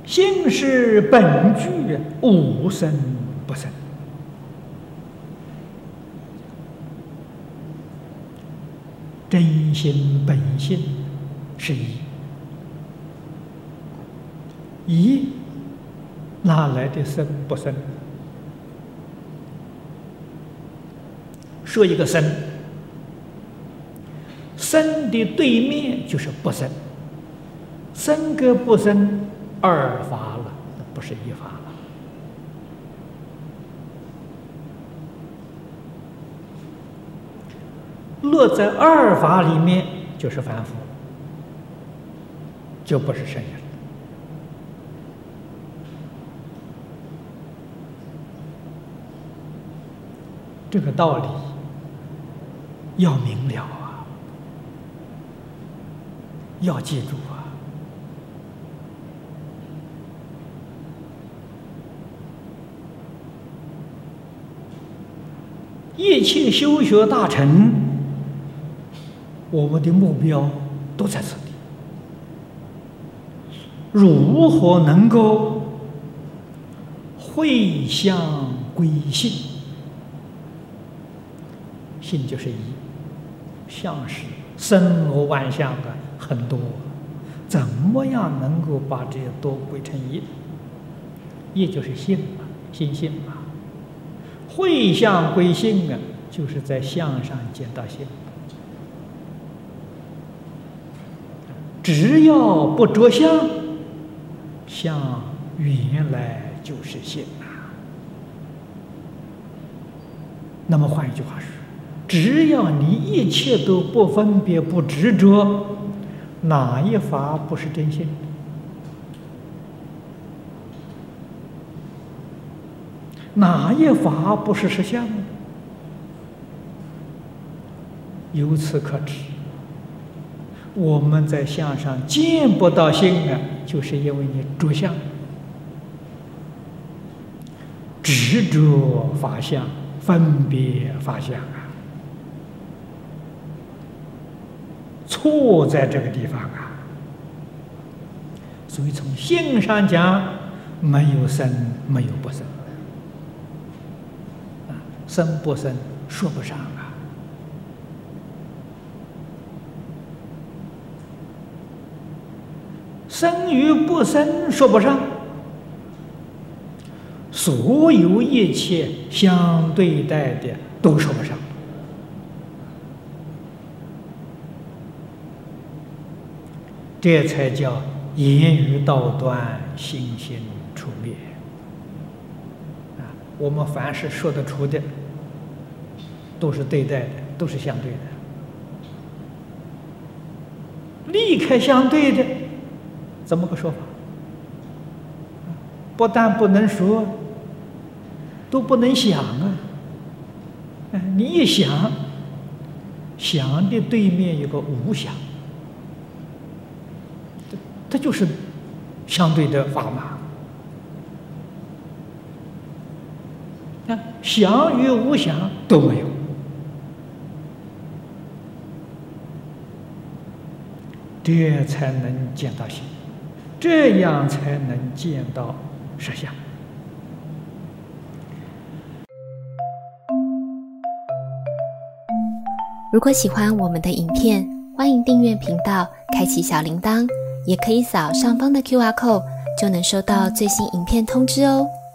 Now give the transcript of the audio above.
性是本具，无生不生。真心本性是一，一哪来的生不生？说一个生，生的对面就是不生，生跟不生二法了，那不是一法了。落在二法里面就是凡夫，就不是圣人。这个道理要明了啊，要记住啊。一切修学大成，我们的目标都在此地。如何能够会向归性？性就是一，相是森罗万象的很多，怎么样能够把这些都归成一？一就是性嘛，心性嘛。会向归性啊，就是在相上见到性。只要不着相，相原来就是性啊。那么换一句话说，只要你一切都不分别、不执着，哪一法不是真性？哪一法不是实相？由此可知，我们在相上见不到性啊，就是因为你着相，执着法相，分别法相啊，错在这个地方啊。所以从性上讲，没有生，没有不生。生不生说不上啊。生与不生说不上，所有一切相对待的都说不上。这才叫言语道断，心心出灭。我们凡是说得出的，都是对待的，都是相对的。离开相对的，怎么个说法？不但不能说，都不能想啊！你一想，想的对面有个无想，这就是相对的法嘛。想与无想都没有，这才能见到性，这样才能见到实相。 如果喜欢我们的影片，欢迎订阅频道，开启小铃铛，也可以扫上方的 QR code，就能收到最新影片通知哦。